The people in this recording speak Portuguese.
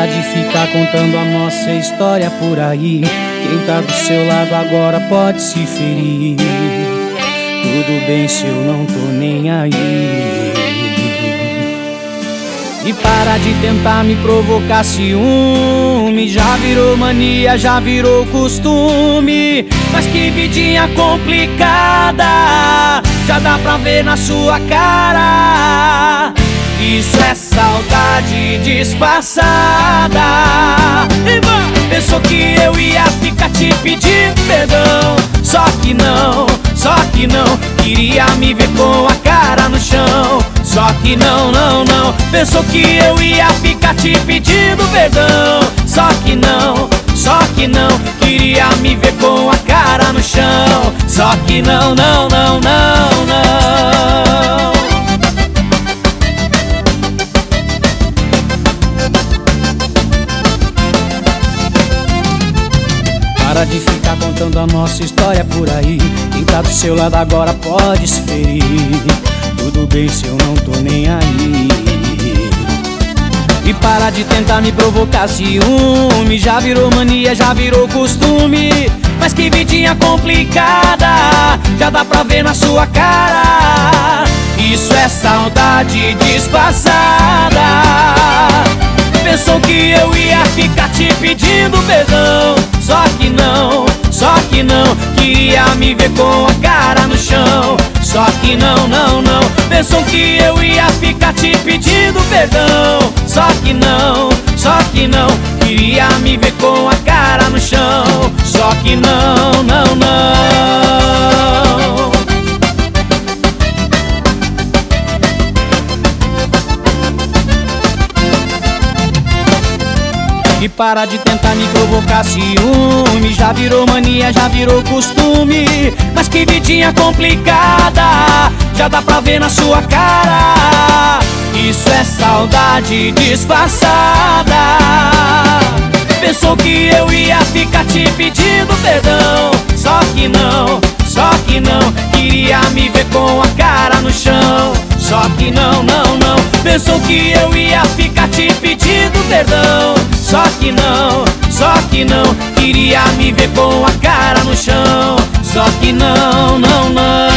Para de ficar contando a nossa história por aí. Quem tá do seu lado agora pode se ferir. Tudo bem se eu não tô nem aí. E para de tentar me provocar ciúme. Já virou mania, já virou costume. Mas que vidinha complicada, já dá pra ver na sua cara. Isso é saudade disfarçada. Pensou que eu ia ficar te pedindo perdão, só que não, queria me ver com a cara no chão. Só que não. Pensou que eu ia ficar te pedindo perdão, só que não, queria me ver com a cara no chão. Só que não. Para de ficar contando a nossa história por aí. Quem tá do seu lado agora pode se ferir. Tudo bem se eu não tô nem aí. E para de tentar me provocar ciúme. Já virou mania, já virou costume. Mas que vidinha complicada, já dá pra ver na sua cara. Isso é saudade disfarçada. Pensou que eu ia ficar te pedindo perdão, só que não, queria me ver com a cara no chão. Só que não. Pensou que eu ia ficar te pedindo perdão, só que não, queria me ver com a cara no chão. Só que não. E para de tentar me provocar ciúme. Já virou mania, já virou costume. Mas que vidinha complicada, já dá pra ver na sua cara. Isso é saudade disfarçada. Pensou que eu ia ficar te pedindo perdão, só que não, queria me ver com a cara no chão. Só que não. Pensou que eu ia ficar te pedindo perdão, só que não, queria me ver com a cara no chão. Só que não.